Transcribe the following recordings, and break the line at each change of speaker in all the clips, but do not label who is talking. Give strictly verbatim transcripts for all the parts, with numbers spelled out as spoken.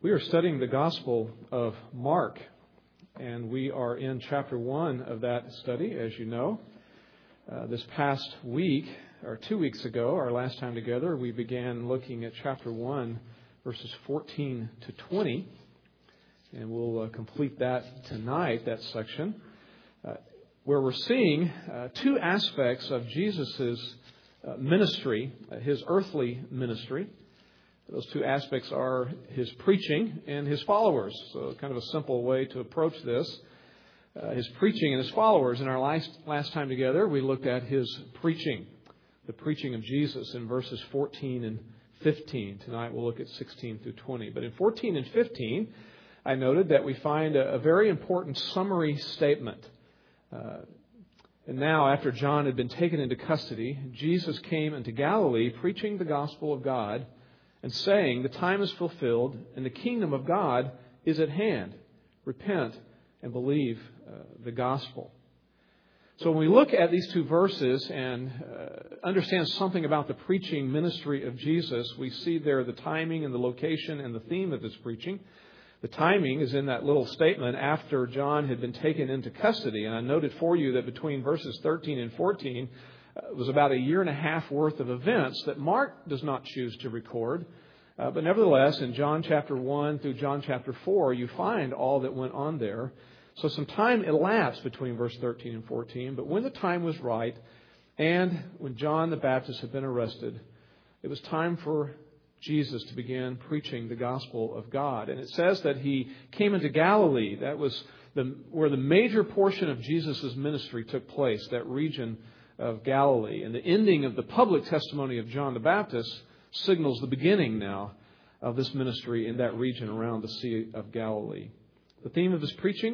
We are studying the Gospel of Mark, and we are in chapter one of that study, as you know. Uh, this past week, or two weeks ago, our last time together, we began looking at chapter one, verses fourteen to twenty, and we'll uh, complete that tonight, that section, uh, where we're seeing uh, two aspects of Jesus' uh, ministry, uh, his earthly ministry. Those two aspects are his preaching and his followers. So kind of a simple way to approach this. Uh, his preaching and his followers. In our last, last time together, we looked at his preaching, the preaching of Jesus in verses fourteen and fifteen. Tonight we'll look at sixteen through twenty. But in fourteen and fifteen, I noted that we find a, a very important summary statement. Uh, and now, after John had been taken into custody, Jesus came into Galilee preaching the gospel of God, and saying, the time is fulfilled and the kingdom of God is at hand. Repent and believe uh, the gospel. So when we look at these two verses and uh, understand something about the preaching ministry of Jesus, we see there the timing and the location and the theme of his preaching. The timing is in that little statement after John had been taken into custody. And I noted for you that between verses thirteen and fourteen, it was about a year and a half worth of events that Mark does not choose to record. Uh, but nevertheless, in John chapter one through John chapter four, you find all that went on there. So some time elapsed between verse thirteen and fourteen. But when the time was right, and when John the Baptist had been arrested, it was time for Jesus to begin preaching the gospel of God. And it says that he came into Galilee. That was the, where the major portion of Jesus' ministry took place, that region of Galilee. And the ending of the public testimony of John the Baptist signals the beginning now of this ministry in that region around the Sea of Galilee. The theme of his preaching,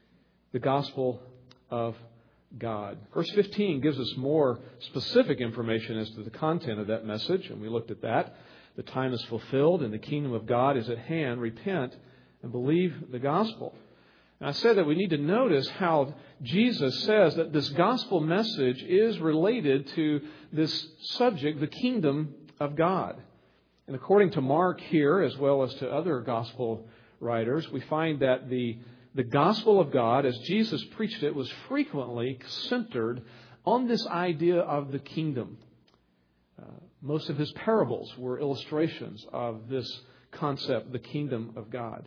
the gospel of God. Verse fifteen gives us more specific information as to the content of that message, and we looked at that. The time is fulfilled and the kingdom of God is at hand. Repent and believe the gospel. And I said that we need to notice how Jesus says that this gospel message is related to this subject, the kingdom of God. And according to Mark here, as well as to other gospel writers, we find that the, the gospel of God, as Jesus preached it, was frequently centered on this idea of the kingdom. Uh, most of his parables were illustrations of this concept, the kingdom of God.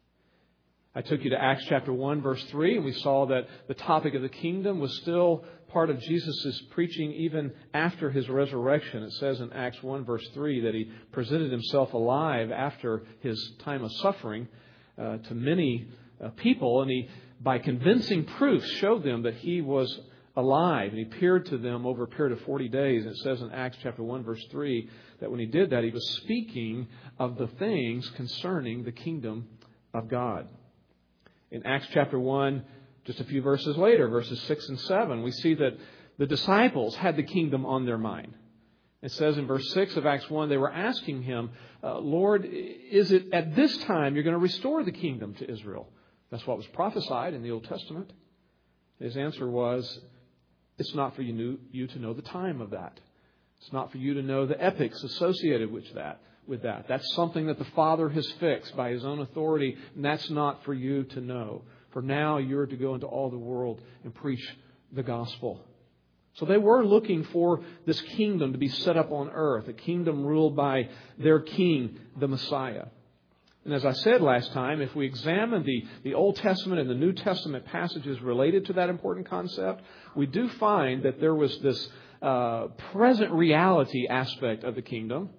I took you to Acts chapter one, verse three, and we saw that the topic of the kingdom was still part of Jesus' preaching even after his resurrection. It says in Acts one, verse three, that he presented himself alive after his time of suffering uh, to many uh, people, and he, by convincing proofs, showed them that he was alive, and he appeared to them over a period of forty days. And it says in Acts chapter one, verse three, that when he did that, he was speaking of the things concerning the kingdom of God. In Acts chapter one, just a few verses later, verses six and seven, we see that the disciples had the kingdom on their mind. It says in verse six of Acts one, they were asking him, uh, Lord, is it at this time you're going to restore the kingdom to Israel? That's what was prophesied in the Old Testament. His answer was, it's not for you, you to know the time of that. It's not for you to know the epics associated with that. With that. That's something that the Father has fixed by his own authority, and that's not for you to know. For now, you're to go into all the world and preach the gospel. So they were looking for this kingdom to be set up on earth, a kingdom ruled by their king, the Messiah. And as I said last time, if we examine the, the Old Testament and the New Testament passages related to that important concept, we do find that there was this uh, present reality aspect of the kingdom.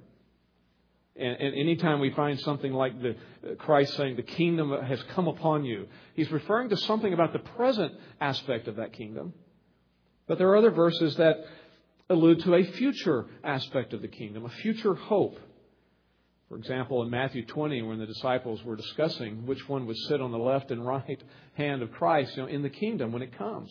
And, and anytime we find something like the uh, Christ saying the kingdom has come upon you, he's referring to something about the present aspect of that kingdom. But there are other verses that allude to a future aspect of the kingdom, a future hope. For example, in Matthew twenty, when the disciples were discussing which one would sit on the left and right hand of Christ, you know, in the kingdom when it comes.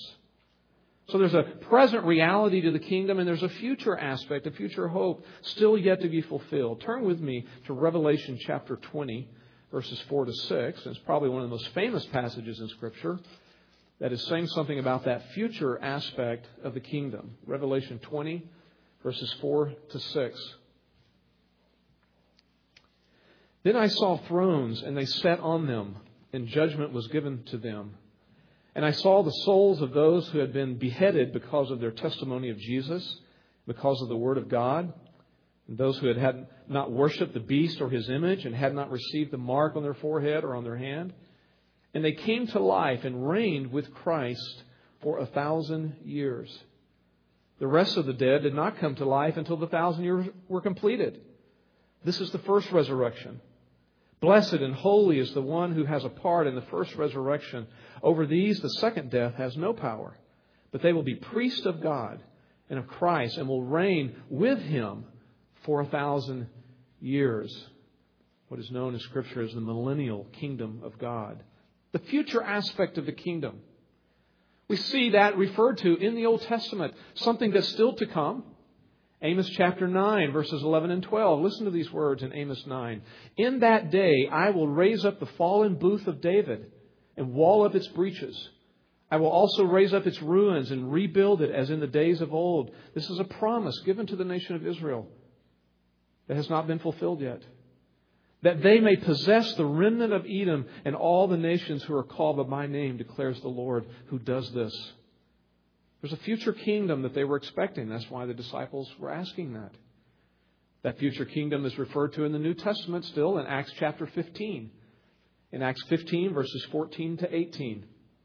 So there's a present reality to the kingdom, and there's a future aspect, a future hope still yet to be fulfilled. Turn with me to Revelation chapter twenty, verses four to six. And it's probably one of the most famous passages in Scripture that is saying something about that future aspect of the kingdom. Revelation twenty, verses four to six. Then I saw thrones, and they sat on them, and judgment was given to them. And I saw the souls of those who had been beheaded because of their testimony of Jesus, because of the Word of God, and those who had, had not worshipped the beast or his image and had not received the mark on their forehead or on their hand. And they came to life and reigned with Christ for a thousand years. The rest of the dead did not come to life until the thousand years were completed. This is the first resurrection. Blessed and holy is the one who has a part in the first resurrection. Over these, the second death has no power, but they will be priests of God and of Christ and will reign with Him for a thousand years. What is known in Scripture as the millennial kingdom of God. The future aspect of the kingdom. We see that referred to in the Old Testament, something that's still to come. Amos chapter nine, verses eleven and twelve. Listen to these words in Amos nine. In that day I will raise up the fallen booth of David and wall up its breaches. I will also raise up its ruins and rebuild it as in the days of old. This is a promise given to the nation of Israel that has not been fulfilled yet. That they may possess the remnant of Edom and all the nations who are called by my name, declares the Lord who does this. There's a future kingdom that they were expecting. That's why the disciples were asking that. That future kingdom is referred to in the New Testament still in Acts chapter fifteen. In Acts fifteen, verses fourteen to eighteen.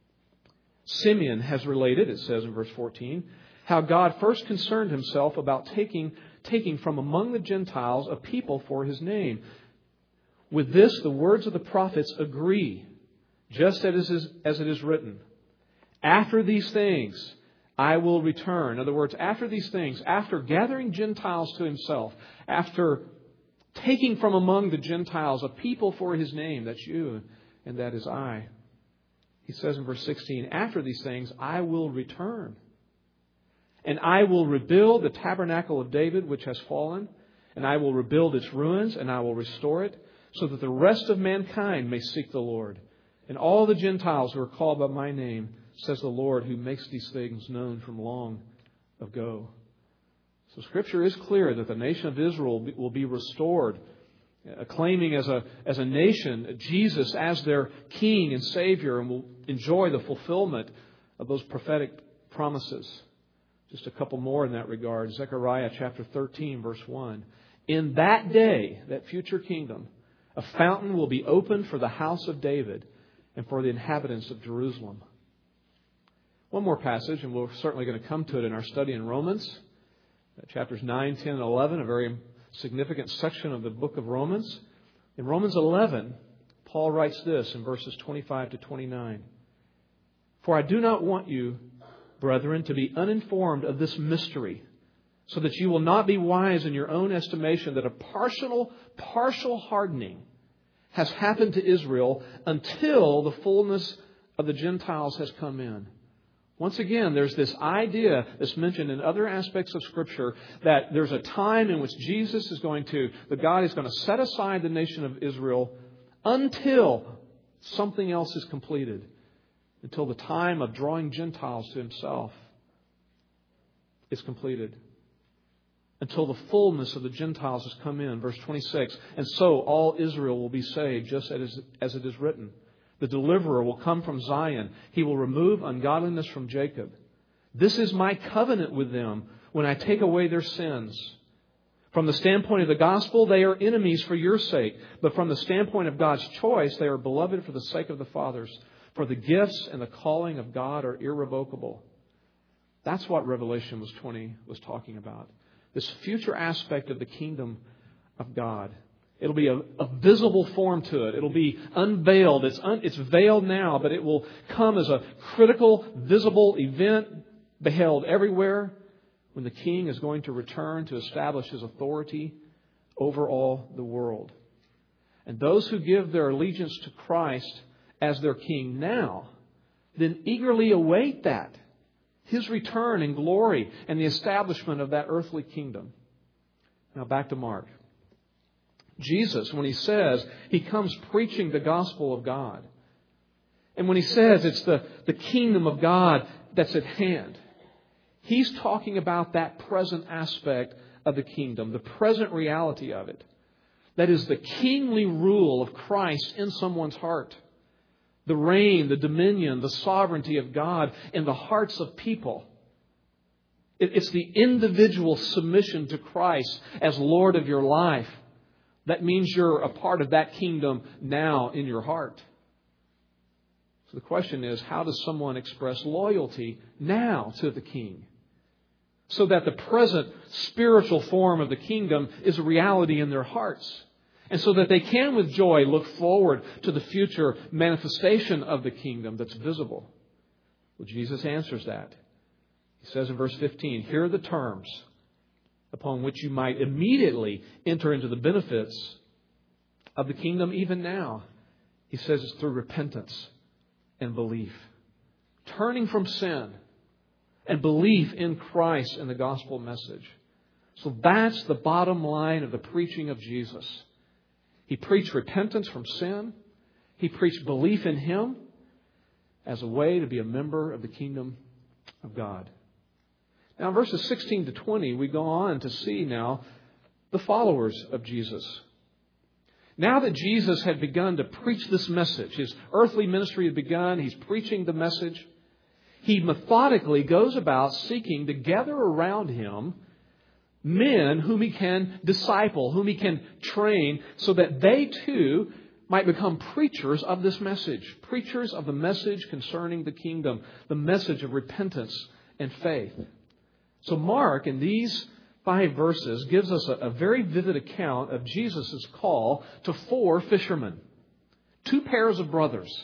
Simeon has related, it says in verse fourteen, how God first concerned Himself about taking, taking from among the Gentiles a people for His name. With this, the words of the prophets agree, just as it is, as it is written. After these things, I will return. In other words, after these things, after gathering Gentiles to Himself, after taking from among the Gentiles a people for His name, that's you and that is I. He says in verse sixteen, after these things, I will return. And I will rebuild the tabernacle of David, which has fallen, and I will rebuild its ruins, and I will restore it, so that the rest of mankind may seek the Lord. And all the Gentiles who are called by my name, says the Lord, who makes these things known from long ago. So Scripture is clear that the nation of Israel will be restored, claiming as a, as a nation Jesus as their King and Savior, and will enjoy the fulfillment of those prophetic promises. Just a couple more in that regard. Zechariah chapter thirteen, verse one. In that day, that future kingdom, a fountain will be opened for the house of David and for the inhabitants of Jerusalem. One more passage, and we're certainly going to come to it in our study in Romans. Chapters nine, ten, and eleven, a very significant section of the book of Romans. In Romans eleven, Paul writes this in verses twenty-five to twenty-nine. For I do not want you, brethren, to be uninformed of this mystery, so that you will not be wise in your own estimation, that a partial, partial hardening has happened to Israel until the fullness of the Gentiles has come in. Once again, there's this idea that's mentioned in other aspects of Scripture that there's a time in which Jesus is going to, that God is going to set aside the nation of Israel until something else is completed, until the time of drawing Gentiles to Himself is completed, until the fullness of the Gentiles has come in. Verse twenty-six, and so all Israel will be saved, just as, as it is written. The deliverer will come from Zion. He will remove ungodliness from Jacob. This is my covenant with them when I take away their sins. From the standpoint of the gospel, they are enemies for your sake. But from the standpoint of God's choice, they are beloved for the sake of the fathers. For the gifts and the calling of God are irrevocable. That's what Revelation was twenty was talking about. This future aspect of the kingdom of God. It'll be a, a visible form to it. It'll be unveiled. It's, un, it's veiled now, but it will come as a critical, visible event beheld everywhere when the King is going to return to establish His authority over all the world. And those who give their allegiance to Christ as their King now, then eagerly await that, His return in glory and the establishment of that earthly kingdom. Now back to Mark. Jesus, when He says He comes preaching the gospel of God, and when He says it's the, the kingdom of God that's at hand, He's talking about that present aspect of the kingdom, the present reality of it. That is the kingly rule of Christ in someone's heart. The reign, the dominion, the sovereignty of God in the hearts of people. It's the individual submission to Christ as Lord of your life. That means you're a part of that kingdom now in your heart. So the question is, how does someone express loyalty now to the King? So that the present spiritual form of the kingdom is a reality in their hearts. And so that they can with joy look forward to the future manifestation of the kingdom that's visible. Well, Jesus answers that. He says in verse fifteen, here are the terms upon which you might immediately enter into the benefits of the kingdom even now. He says it's through repentance and belief. Turning from sin and belief in Christ and the gospel message. So that's the bottom line of the preaching of Jesus. He preached repentance from sin. He preached belief in Him as a way to be a member of the kingdom of God. Now, in verses sixteen to twenty, we go on to see now the followers of Jesus. Now that Jesus had begun to preach this message, His earthly ministry had begun, He's preaching the message. He methodically goes about seeking to gather around Him men whom He can disciple, whom He can train, so that they too might become preachers of this message. Preachers of the message concerning the kingdom, the message of repentance and faith. So Mark, in these five verses, gives us a, a very vivid account of Jesus' call to four fishermen, two pairs of brothers.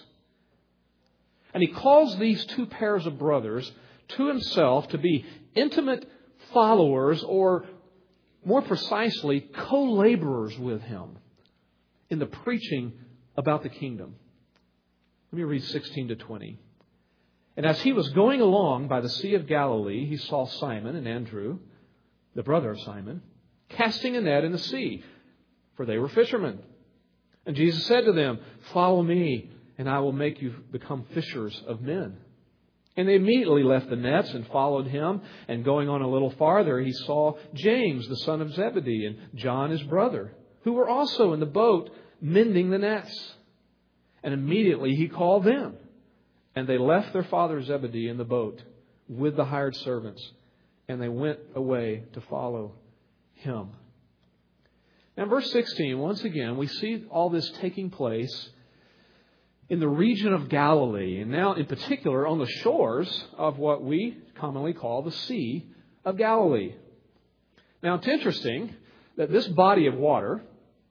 And He calls these two pairs of brothers to Himself to be intimate followers, or more precisely, co-laborers with Him in the preaching about the kingdom. Let me read sixteen to twenty. And as He was going along by the Sea of Galilee, He saw Simon and Andrew, the brother of Simon, casting a net in the sea, for they were fishermen. And Jesus said to them, follow me, and I will make you become fishers of men. And they immediately left the nets and followed Him. And going on a little farther, He saw James, the son of Zebedee, and John, his brother, who were also in the boat mending the nets. And immediately He called them. And they left their father Zebedee in the boat with the hired servants. And they went away to follow Him. Now, in verse sixteen, once again, we see all this taking place in the region of Galilee, and now in particular on the shores of what we commonly call the Sea of Galilee. Now, it's interesting that this body of water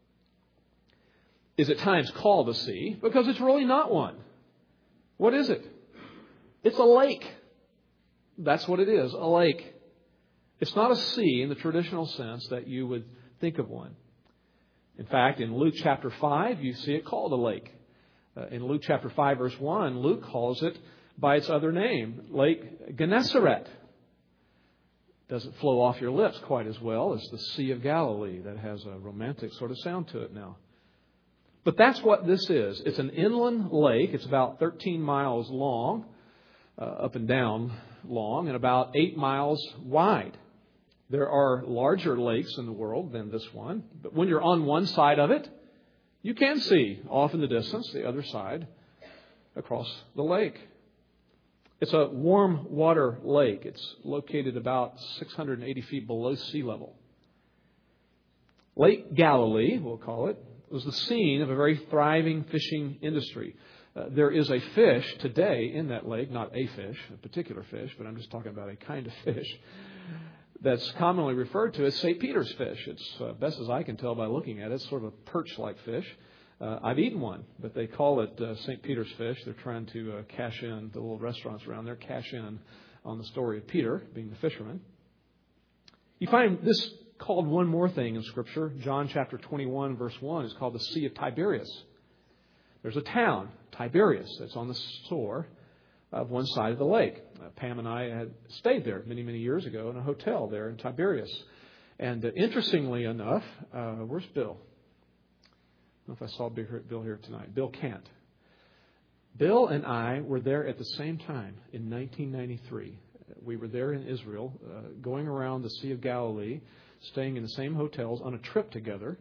is at times called a sea because it's really not one. What is it? It's a lake. That's what it is, a lake. It's not a sea in the traditional sense that you would think of one. In fact, in Luke chapter five, you see it called a lake. Uh, in Luke chapter five, verse one, Luke calls it by its other name, Lake Gennesaret. Doesn't flow off your lips quite as well as the Sea of Galilee. That has a romantic sort of sound to it now. But that's what this is. It's an inland lake. It's about thirteen miles long, uh, up and down long, and about eight miles wide. There are larger lakes in the world than this one. But when you're on one side of it, you can see off in the distance the other side across the lake. It's a warm water lake. It's located about six hundred eighty feet below sea level. Lake Galilee, we'll call it, was the scene of a very thriving fishing industry. Uh, there is a fish today in that lake, not a fish, a particular fish, but I'm just talking about a kind of fish that's commonly referred to as Saint Peter's fish. It's, uh, best as I can tell by looking at it, it's sort of a perch-like fish. Uh, I've eaten one, but they call it uh, Saint Peter's fish. They're trying to uh, cash in, the little restaurants around there, cash in on the story of Peter being the fisherman. You find this called one more thing in Scripture. John chapter twenty-one, verse one is called the Sea of Tiberias. There's a town, Tiberias, that's on the shore of one side of the lake. Uh, Pam and I had stayed there many, many years ago in a hotel there in Tiberias. And uh, interestingly enough, uh, where's Bill? I don't know if I saw Bill here tonight. Bill Kant. Bill and I were there at the same time in nineteen ninety-three. We were there in Israel, uh, going around the Sea of Galilee, staying in the same hotels on a trip together.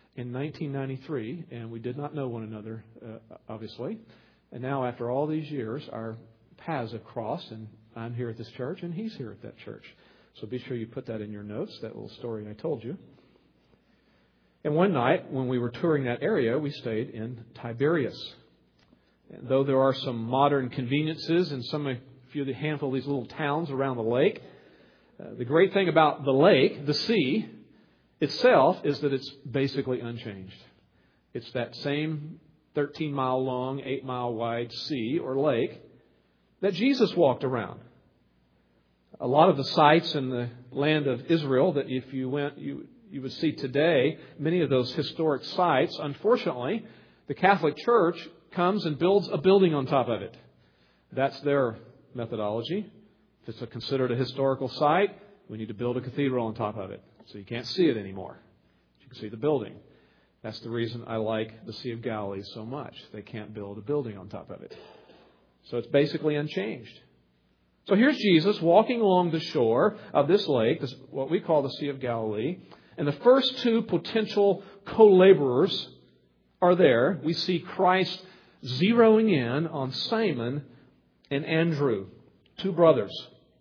in nineteen ninety-three, and we did not know one another, uh, obviously. And now, after all these years, our paths have crossed, and I'm here at this church, and he's here at that church. So be sure you put that in your notes, that little story I told you. And one night, when we were touring that area, we stayed in Tiberias. And though there are some modern conveniences in some, a few, a handful of these little towns around the lake, uh, the great thing about the lake, the sea itself, is that it's basically unchanged. It's that same thirteen mile long, eight mile wide sea or lake that Jesus walked around. A lot of the sites in the land of Israel that if you went, you, you would see today, many of those historic sites, unfortunately, the Catholic Church comes and builds a building on top of it. That's their methodology. If it's a, considered a historical site, we need to build a cathedral on top of it. So you can't see it anymore. You can see the building. That's the reason I like the Sea of Galilee so much. They can't build a building on top of it. So it's basically unchanged. So here's Jesus walking along the shore of this lake, this, what we call the Sea of Galilee. And the first two potential co-laborers are there. We see Christ zeroing in on Simon and Andrew, two brothers.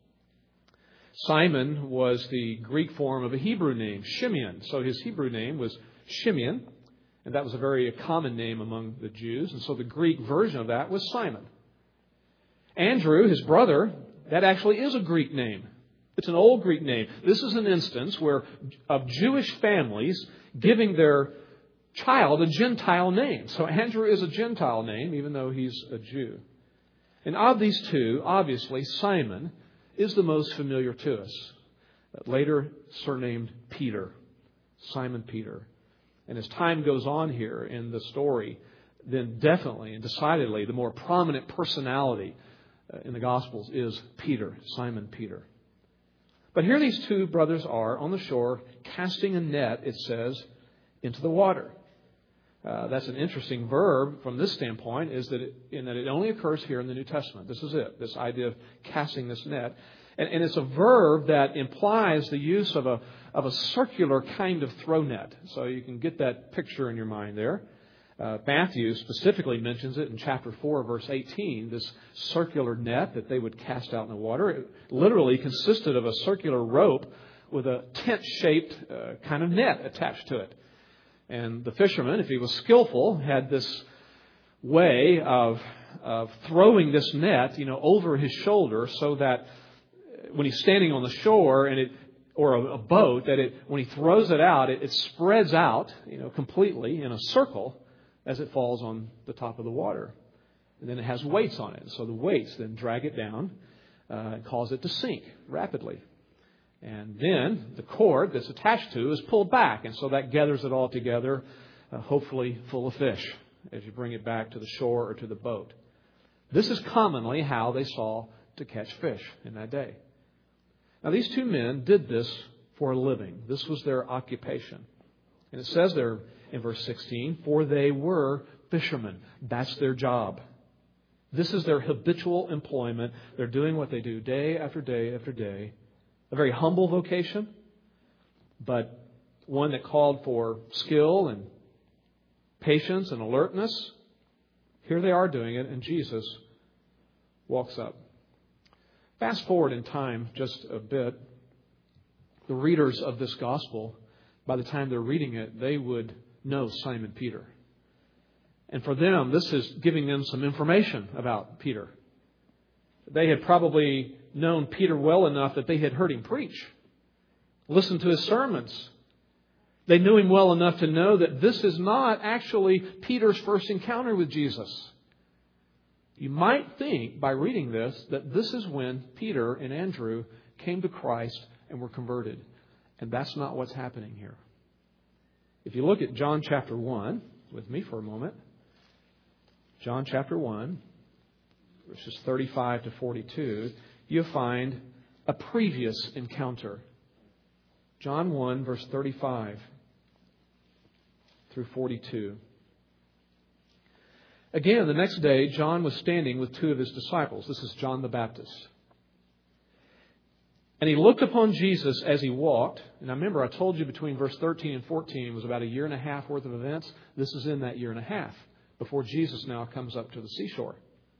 Simon was the Greek form of a Hebrew name, Shimeon. So his Hebrew name was Shimeon, and that was a very common name among the Jews. And so the Greek version of that was Simon. Andrew, his brother, that actually is a Greek name. It's an old Greek name. This is an instance where of Jewish families giving their child a Gentile name. So Andrew is a Gentile name, even though he's a Jew. And of these two, obviously, Simon is the most familiar to us. Later surnamed Peter. Simon Peter. And as time goes on here in the story, then definitely and decidedly the more prominent personality in the Gospels is Peter, Simon Peter. But here these two brothers are on the shore casting a net, it says, into the water. Uh, that's an interesting verb from this standpoint, is that it, in that it only occurs here in the New Testament. This is it, this idea of casting this net. And, and it's a verb that implies the use of a of a circular kind of throw net. So you can get that picture in your mind there. Uh, Matthew specifically mentions it in chapter four, verse eighteen, this circular net that they would cast out in the water. It literally consisted of a circular rope with a tent-shaped uh, kind of net attached to it. And the fisherman, if he was skillful, had this way of, of throwing this net, you know, over his shoulder so that when he's standing on the shore and it or a, a boat, that it when he throws it out, it, it spreads out, you know, completely in a circle as it falls on the top of the water. And then it has weights on it. So the weights then drag it down uh, and cause it to sink rapidly. And then the cord that's attached to is pulled back. And so that gathers it all together, uh, hopefully full of fish, as you bring it back to the shore or to the boat. This is commonly how they saw to catch fish in that day. Now, these two men did this for a living. This was their occupation. And it says there in verse sixteen, for they were fishermen. That's their job. This is their habitual employment. They're doing what they do day after day after day. A very humble vocation, but one that called for skill and patience and alertness. Here they are doing it, and Jesus walks up. Fast forward in time just a bit. The readers of this gospel, by the time they're reading it, they would know Simon Peter. And for them, this is giving them some information about Peter. They had probably known Peter well enough that they had heard him preach, listened to his sermons. They knew him well enough to know that this is not actually Peter's first encounter with Jesus. You might think by reading this that this is when Peter and Andrew came to Christ and were converted. And that's not what's happening here. If you look at John chapter one with me for a moment. John chapter one, verses thirty-five to forty-two, you find a previous encounter. John one, verse thirty-five through forty-two. Again, the next day, John was standing with two of his disciples. This is John the Baptist. And he looked upon Jesus as he walked. And I remember I told you between verse thirteen and fourteen was about a year and a half worth of events. This is in that year and a half before Jesus now comes up to the seashore.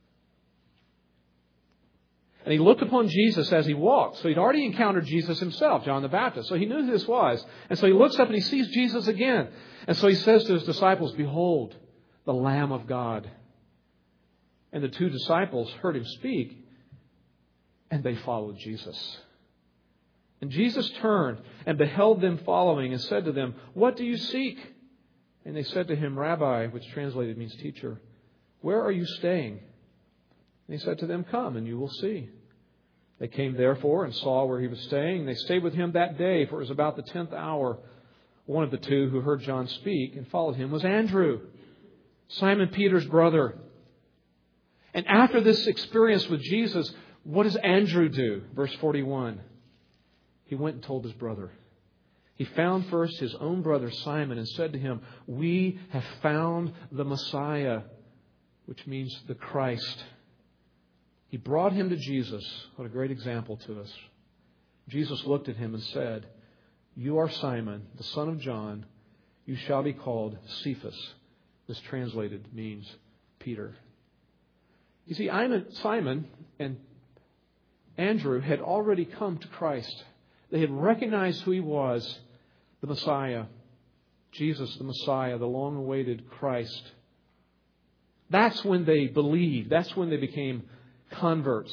And he looked upon Jesus as he walked. So he'd already encountered Jesus himself, John the Baptist. So he knew who this was. And so he looks up and he sees Jesus again. And so he says to his disciples, "Behold, the Lamb of God." And the two disciples heard him speak, and they followed Jesus. And Jesus turned and beheld them following and said to them, "What do you seek?" And they said to him, "Rabbi," which translated means teacher, "where are you staying?" And he said to them, "Come, and you will see." They came therefore and saw where he was staying. They stayed with him that day, for it was about the tenth hour. One of the two who heard John speak and followed him was Andrew, Simon Peter's brother. And after this experience with Jesus, what does Andrew do? Verse forty-one. He went and told his brother. He found first his own brother Simon and said to him, "We have found the Messiah," which means the Christ. He brought him to Jesus. What a great example to us. Jesus looked at him and said, "You are Simon, the son of John. You shall be called Cephas." This translated means Peter. You see, Simon and Andrew had already come to Christ. They had recognized who he was, the Messiah. Jesus, the Messiah, the long-awaited Christ. That's when they believed. That's when they became converts.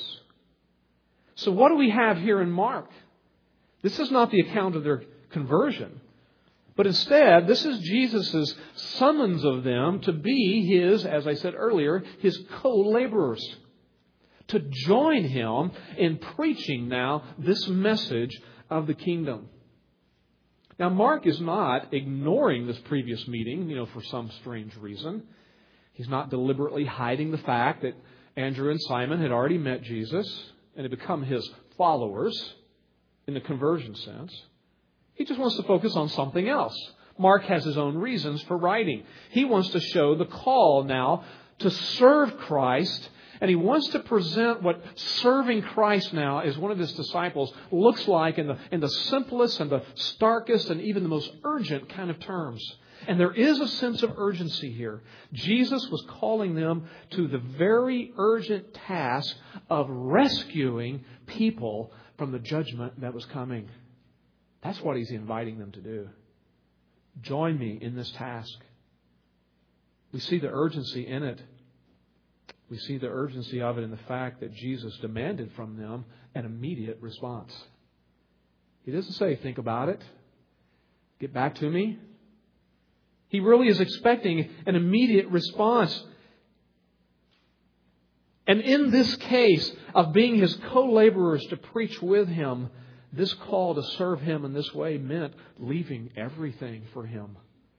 So what do we have here in Mark? This is not the account of their conversion. But instead, this is Jesus' summons of them to be his, as I said earlier, his co-laborers. To join him in preaching now this message of the kingdom. Now, Mark is not ignoring this previous meeting, you know, for some strange reason. He's not deliberately hiding the fact that Andrew and Simon had already met Jesus and had become his followers in the conversion sense. He just wants to focus on something else. Mark has his own reasons for writing. He wants to show the call now to serve Christ. And he wants to present what serving Christ now as one of his disciples looks like in the, in the simplest and the starkest and even the most urgent kind of terms. And there is a sense of urgency here. Jesus was calling them to the very urgent task of rescuing people from the judgment that was coming. That's what he's inviting them to do. Join me in this task. We see the urgency in it. We see the urgency of it in the fact that Jesus demanded from them an immediate response. He doesn't say, "Think about it. Get back to me." He really is expecting an immediate response. And in this case of being his co-laborers to preach with him, this call to serve him in this way meant leaving everything for him.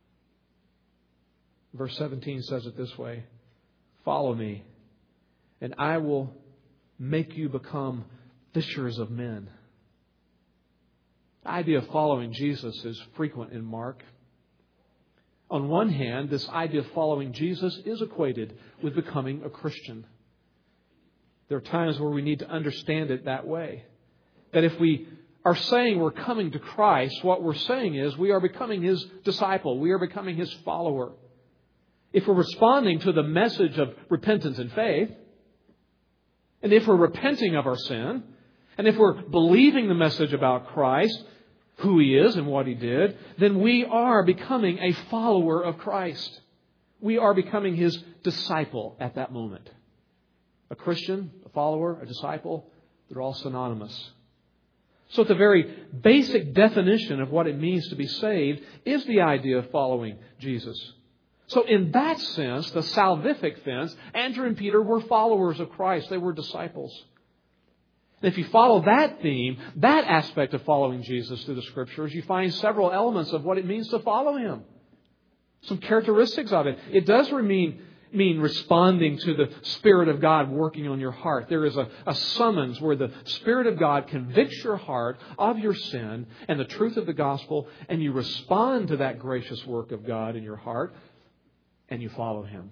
Verse seventeen says it this way, "Follow me, and I will make you become fishers of men." The idea of following Jesus is frequent in Mark. On one hand, this idea of following Jesus is equated with becoming a Christian. There are times where we need to understand it that way. That if we are saying we're coming to Christ, what we're saying is we are becoming his disciple. We are becoming his follower. If we're responding to the message of repentance and faith, and if we're repenting of our sin, and if we're believing the message about Christ, who he is and what he did, then we are becoming a follower of Christ. We are becoming his disciple at that moment. A Christian, a follower, a disciple, they're all synonymous. So at the very basic definition of what it means to be saved is the idea of following Jesus. So in that sense, the salvific sense, Andrew and Peter were followers of Christ. They were disciples. And if you follow that theme, that aspect of following Jesus through the Scriptures, you find several elements of what it means to follow him. Some characteristics of it. It does mean, mean responding to the Spirit of God working on your heart. There is a, a summons where the Spirit of God convicts your heart of your sin and the truth of the gospel, and you respond to that gracious work of God in your heart, and you follow him.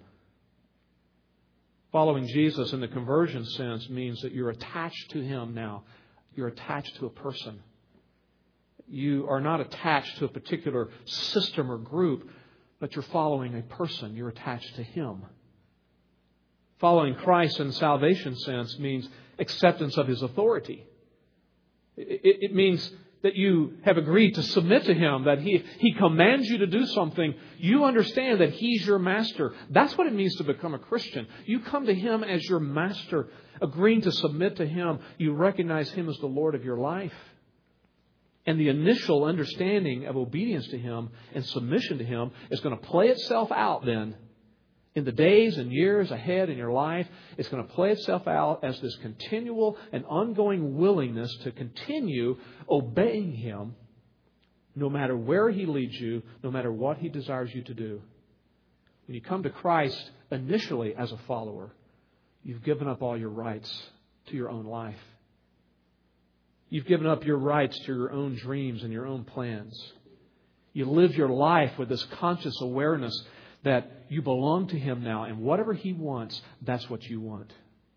Following Jesus in the conversion sense means that you're attached to him now. You're attached to a person. You are not attached to a particular system or group, but you're following a person. You're attached to Him. Following Christ in the salvation sense means acceptance of His authority. It, it means that you have agreed to submit to Him, that He, He commands you to do something. You understand that He's your master. That's what it means to become a Christian. You come to Him as your master, agreeing to submit to Him. You recognize Him as the Lord of your life. And the initial understanding of obedience to Him and submission to Him is going to play itself out then in the days and years ahead in your life. It's going to play itself out as this continual and ongoing willingness to continue obeying Him no matter where He leads you, no matter what He desires you to do. When you come to Christ initially as a follower, you've given up all your rights to your own life. You've given up your rights to your own dreams and your own plans. You live your life with this conscious awareness that you belong to Him now, and whatever He wants, that's what you want.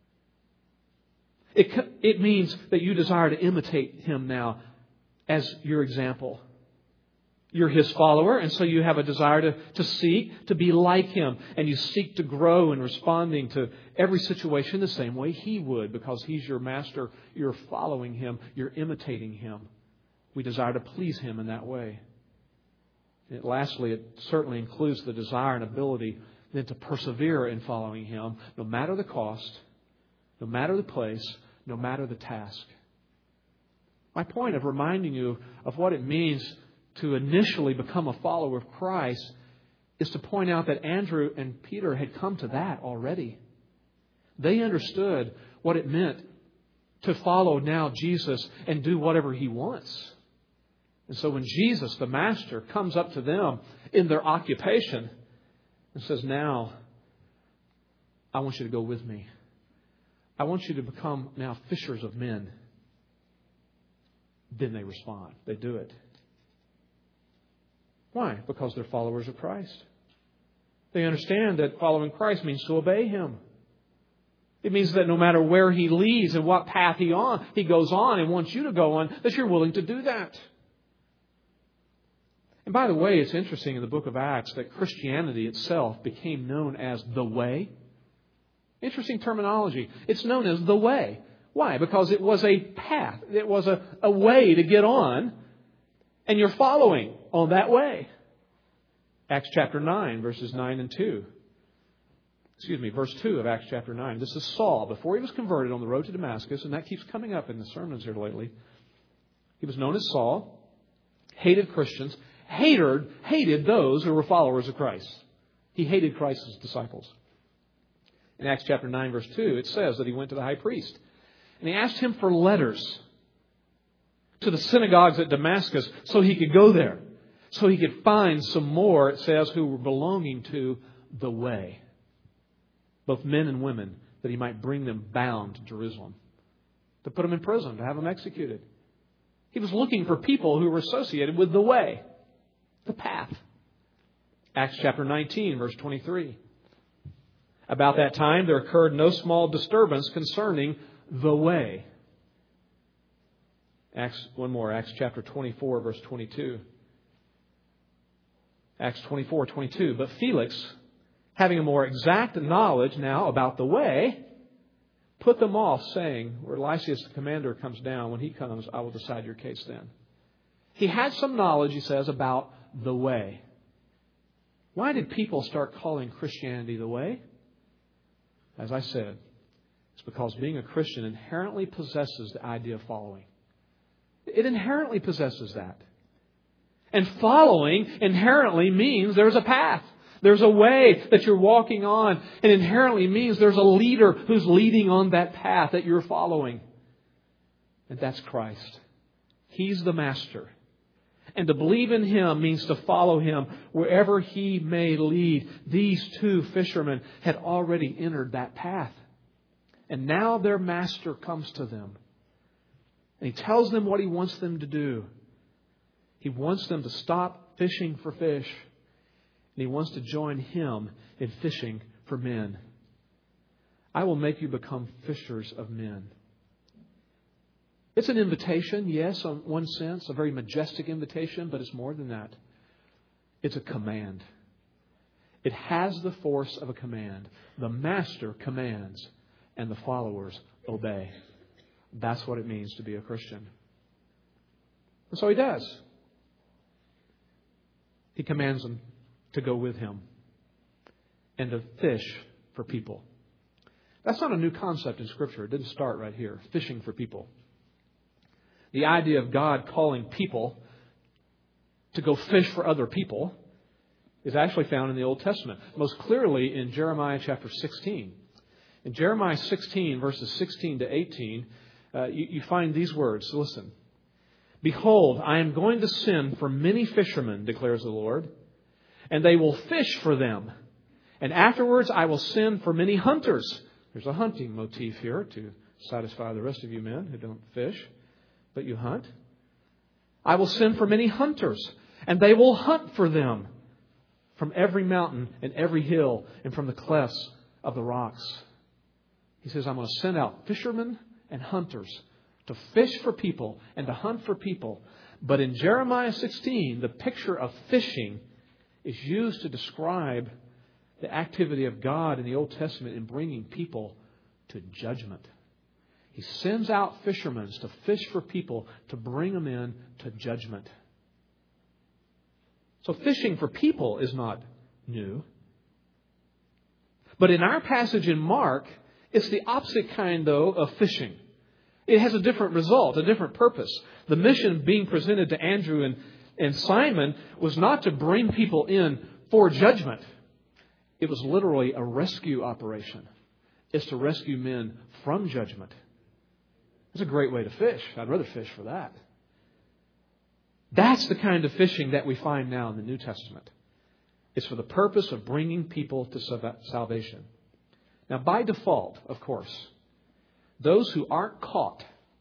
It, it means that you desire to imitate Him now as your example. You're His follower, and so you have a desire to, to seek to be like Him. And you seek to grow in responding to every situation the same way He would, because He's your master. You're following Him. You're imitating Him. We desire to please Him in that way. And lastly, it certainly includes the desire and ability then to persevere in following Him, no matter the cost, no matter the place, no matter the task. My point of reminding you of what it means to initially become a follower of Christ is to point out that Andrew and Peter had come to that already. They understood what it meant to follow now Jesus and do whatever He wants. And so when Jesus, the Master, comes up to them in their occupation and says, now, I want you to go with me. I want you to become now fishers of men. Then they respond. They do it. Why? Because they're followers of Christ. They understand that following Christ means to obey Him. It means that no matter where He leads and what path He on, He goes on and wants you to go on, that you're willing to do that. And by the way, it's interesting in the book of Acts that Christianity itself became known as the way. Interesting terminology. It's known as the way. Why? Because it was a path. It was a, a way to get on. And you're following on that way. Acts chapter nine, verses nine and two. Excuse me, verse two of Acts chapter nine. This is Saul before he was converted on the road to Damascus. And that keeps coming up in the sermons here lately. He was known as Saul. Hated Christians. Hated, hated those who were followers of Christ. He hated Christ's disciples. In Acts chapter nine, verse two, it says that he went to the high priest. And he asked him for letters to the synagogues at Damascus so he could go there. So he could find some more, it says, who were belonging to the way. Both men and women, that he might bring them bound to Jerusalem. To put them in prison, to have them executed. He was looking for people who were associated with the way. The path. Acts chapter nineteen, verse twenty-three. About that time there occurred no small disturbance concerning the way. Acts, one more, Acts chapter twenty-four, verse twenty-two. Acts twenty-four, twenty-two. But Felix, having a more exact knowledge now about the way, put them off, saying, where Lysias the commander comes down, when he comes, I will decide your case then. He had some knowledge, he says, about the way. Why did people start calling Christianity the way? As I said, it's because being a Christian inherently possesses the idea of following. It inherently possesses that. And following inherently means there's a path. There's a way that you're walking on. It inherently means there's a leader who's leading on that path that you're following. And that's Christ. He's the master. And to believe in Him means to follow Him wherever He may lead. These two fishermen had already entered that path. And now their master comes to them. And He tells them what He wants them to do. He wants them to stop fishing for fish. And He wants to join Him in fishing for men. I will make you become fishers of men. It's an invitation, yes, in one sense, a very majestic invitation, but it's more than that. It's a command. It has the force of a command. The Master commands, and the followers obey. That's what it means to be a Christian. And so He does. He commands them to go with Him and to fish for people. That's not a new concept in Scripture. It didn't start right here. Fishing for people. The idea of God calling people to go fish for other people is actually found in the Old Testament. Most clearly in Jeremiah chapter sixteen. In Jeremiah sixteen, verses sixteen to eighteen, uh, you, you find these words. Listen. Behold, I am going to send for many fishermen, declares the Lord, and they will fish for them. And afterwards I will send for many hunters. There's a hunting motif here to satisfy the rest of you men who don't fish, but you hunt. I will send for many hunters, and they will hunt for them from every mountain and every hill and from the clefts of the rocks. He says, I'm going to send out fishermen and hunters to fish for people and to hunt for people. But in Jeremiah sixteen, the picture of fishing is used to describe the activity of God in the Old Testament in bringing people to judgment. He sends out fishermen to fish for people to bring them in to judgment. So fishing for people is not new. But in our passage in Mark, it's the opposite kind, though, of fishing. It has a different result, a different purpose. The mission being presented to Andrew and, and Simon was not to bring people in for judgment. It was literally a rescue operation. It's to rescue men from judgment. It's a great way to fish. I'd rather fish for that. That's the kind of fishing that we find now in the New Testament. It's for the purpose of bringing people to salvation. Now, by default, of course, those who aren't caught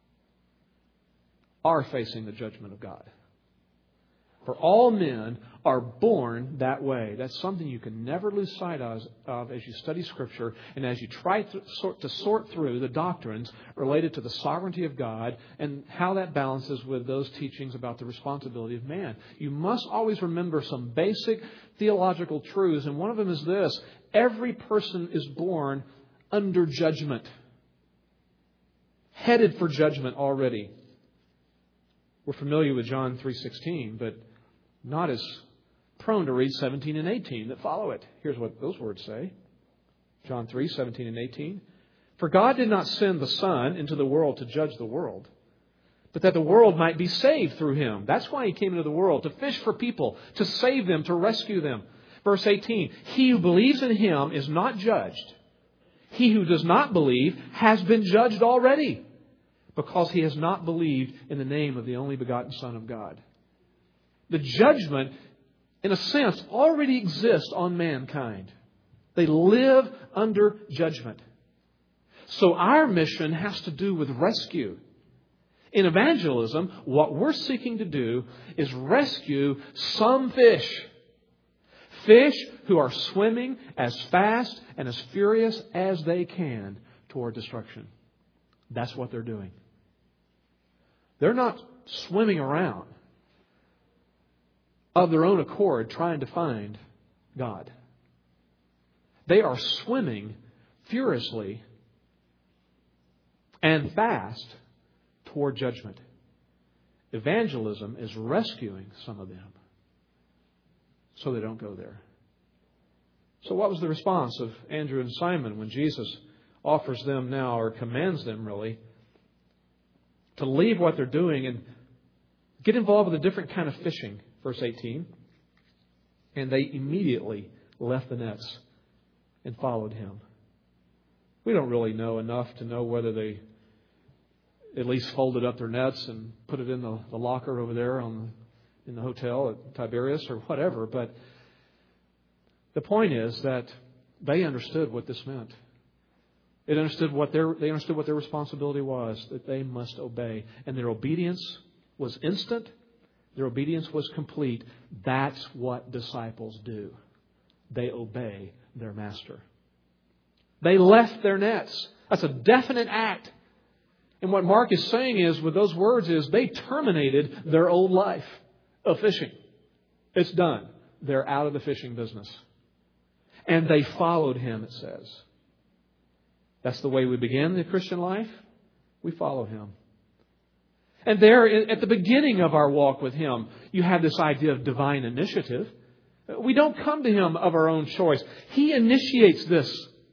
are facing the judgment of God. For all men are born that way. That's something you can never lose sight of as you study Scripture and as you try to sort, to sort through the doctrines related to the sovereignty of God and how that balances with those teachings about the responsibility of man. You must always remember some basic theological truths, and one of them is this: every person is born under judgment, headed for judgment already. We're familiar with John three sixteen, but not as prone to read seventeen and eighteen that follow it. Here's what those words say. John three seventeen and eighteen. For God did not send the Son into the world to judge the world, but that the world might be saved through Him. That's why He came into the world, to fish for people, to save them, to rescue them. Verse eighteen. He who believes in Him is not judged. He who does not believe has been judged already, because he has not believed in the name of the only begotten Son of God. The judgment, in a sense, already exists on mankind. They live under judgment. So our mission has to do with rescue. In evangelism, what we're seeking to do is rescue some fish. Fish who are swimming as fast and as furious as they can toward destruction. That's what they're doing. They're not swimming around of their own accord trying to find God. They are swimming furiously and fast toward judgment. Evangelism is rescuing some of them so they don't go there. So what was the response of Andrew and Simon when Jesus offers them now, or commands them really, to leave what they're doing and get involved with a different kind of fishing? Verse eighteen. And they immediately left the nets and followed Him. We don't really know enough to know whether they at least folded up their nets and put it in the, the locker over there on the, in the hotel at Tiberias or whatever. But the point is that they understood what this meant. They understood what their they understood what their responsibility was, that they must obey. And their obedience was instant. Their obedience was complete. That's what disciples do. They obey their master. They left their nets. That's a definite act. And what Mark is saying is, with those words, is they terminated their old life of fishing. It's done. They're out of the fishing business. And they followed Him, it says. That's the way we begin the Christian life. We follow Him. And there, at the beginning of our walk with Him, you have this idea of divine initiative. We don't come to Him of our own choice. He initiates this.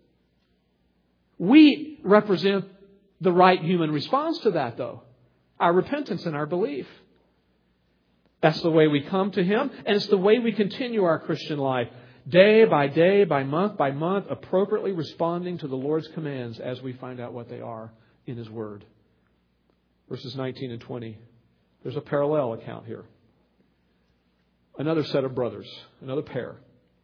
We represent the right human response to that, though. Our repentance and our belief. That's the way we come to Him, and it's the way we continue our Christian life. Day by day, by month by month, appropriately responding to the Lord's commands as we find out what they are in His Word. Verses nineteen and twenty. There's a parallel account here. Another set of brothers, another pair.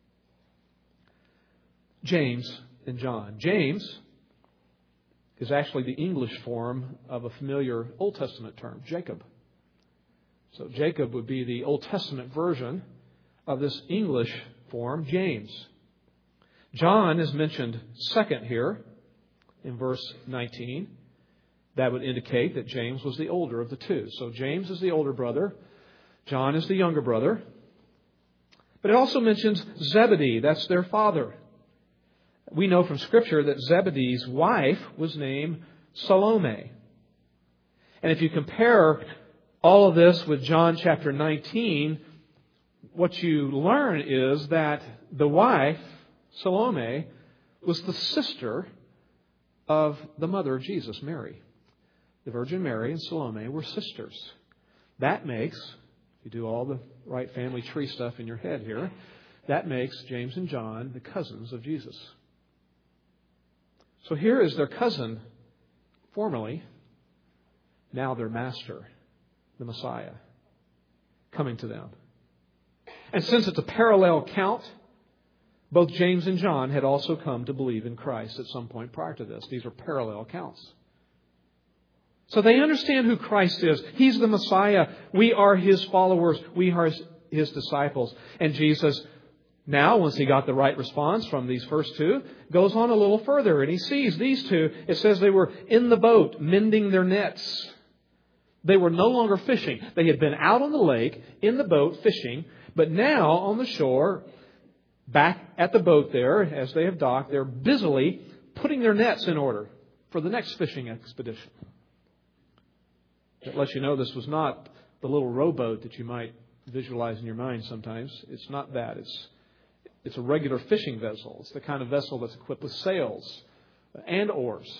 James and John. James is actually the English form of a familiar Old Testament term, Jacob. So Jacob would be the Old Testament version of this English form, James. John is mentioned second here in verse nineteen. That would indicate that James was the older of the two. So James is the older brother. John is the younger brother. But it also mentions Zebedee. That's their father. We know from Scripture that Zebedee's wife was named Salome. And if you compare all of this with John chapter nineteen, what you learn is that the wife, Salome, was the sister of the mother of Jesus, Mary. The Virgin Mary and Salome were sisters. That makes, if you do all the right family tree stuff in your head here, that makes James and John the cousins of Jesus. So here is their cousin, formerly, now their master, the Messiah, coming to them. And since it's a parallel count, both James and John had also come to believe in Christ at some point prior to this. These are parallel counts. So they understand who Christ is. He's the Messiah. We are His followers. We are His disciples. And Jesus, now, once He got the right response from these first two, goes on a little further. And He sees these two. It says they were in the boat, mending their nets. They were no longer fishing. They had been out on the lake, in the boat, fishing. But now, on the shore, back at the boat there, as they have docked, they're busily putting their nets in order for the next fishing expedition. That lets you know this was not the little rowboat that you might visualize in your mind sometimes. It's not that. It's it's a regular fishing vessel. It's the kind of vessel that's equipped with sails and oars.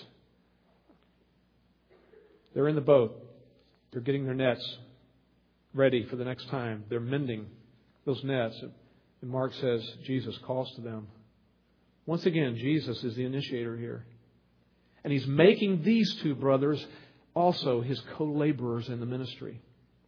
They're in the boat. They're getting their nets ready for the next time. They're mending those nets. And Mark says Jesus calls to them. Once again, Jesus is the initiator here. And He's making these two brothers also His co-laborers in the ministry.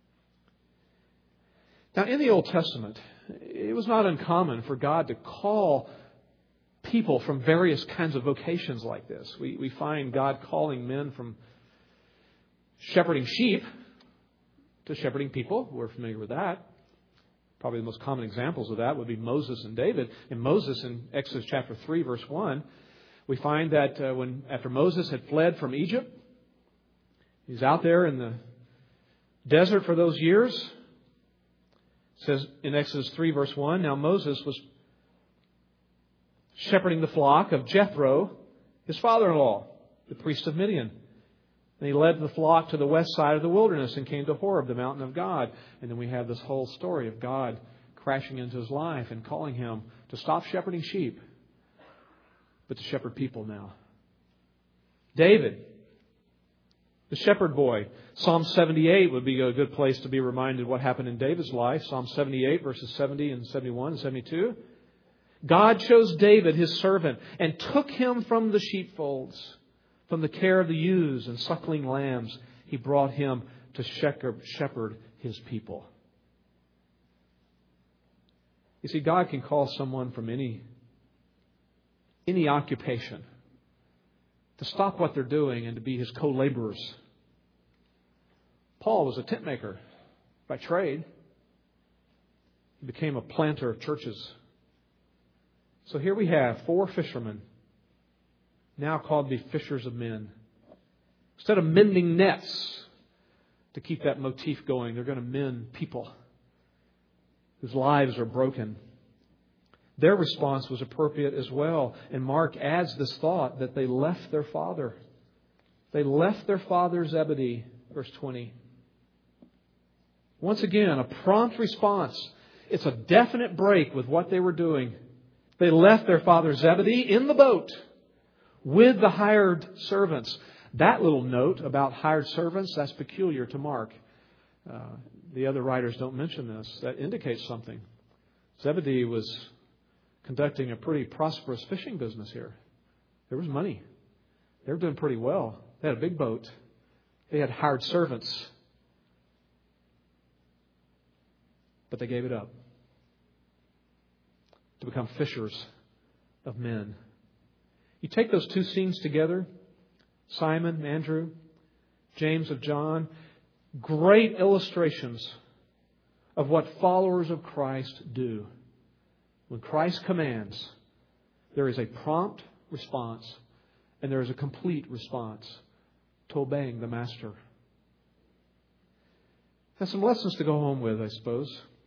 Now, in the Old Testament, it was not uncommon for God to call people from various kinds of vocations like this. We, we find God calling men from shepherding sheep to shepherding people. We're familiar with that. Probably the most common examples of that would be Moses and David. In Moses, in Exodus chapter three, verse one, we find that uh, when after Moses had fled from Egypt, he's out there in the desert for those years. It says in Exodus three, verse one, now Moses was shepherding the flock of Jethro, his father-in-law, the priest of Midian. And he led the flock to the west side of the wilderness and came to Horeb, the mountain of God. And then we have this whole story of God crashing into his life and calling him to stop shepherding sheep, but to shepherd people now. David, the shepherd boy. Psalm seventy-eight would be a good place to be reminded what happened in David's life. Psalm seventy-eight, verses seventy and seventy-one and seventy-two. God chose David, His servant, and took him from the sheepfolds. From the care of the ewes and suckling lambs, He brought him to shepherd His people. You see, God can call someone from any, any occupation to stop what they're doing and to be His co-laborers. Paul was a tent maker by trade. He became a planter of churches. So here we have four fishermen, now called to be fishers of men. Instead of mending nets to keep that motif going, they're going to mend people whose lives are broken. Their response was appropriate as well. And Mark adds this thought that they left their father. They left their father Zebedee, verse twenty. Once again, a prompt response. It's a definite break with what they were doing. They left their father Zebedee in the boat with the hired servants. That little note about hired servants, that's peculiar to Mark. Uh, the other writers don't mention this. That indicates something. Zebedee was conducting a pretty prosperous fishing business here. There was money. They were doing pretty well. They had a big boat. They had hired servants. But they gave it up to become fishers of men. You take those two scenes together, Simon, Andrew, James of John, great illustrations of what followers of Christ do. When Christ commands, there is a prompt response and there is a complete response to obeying the Master. Have some lessons to go home with, I suppose.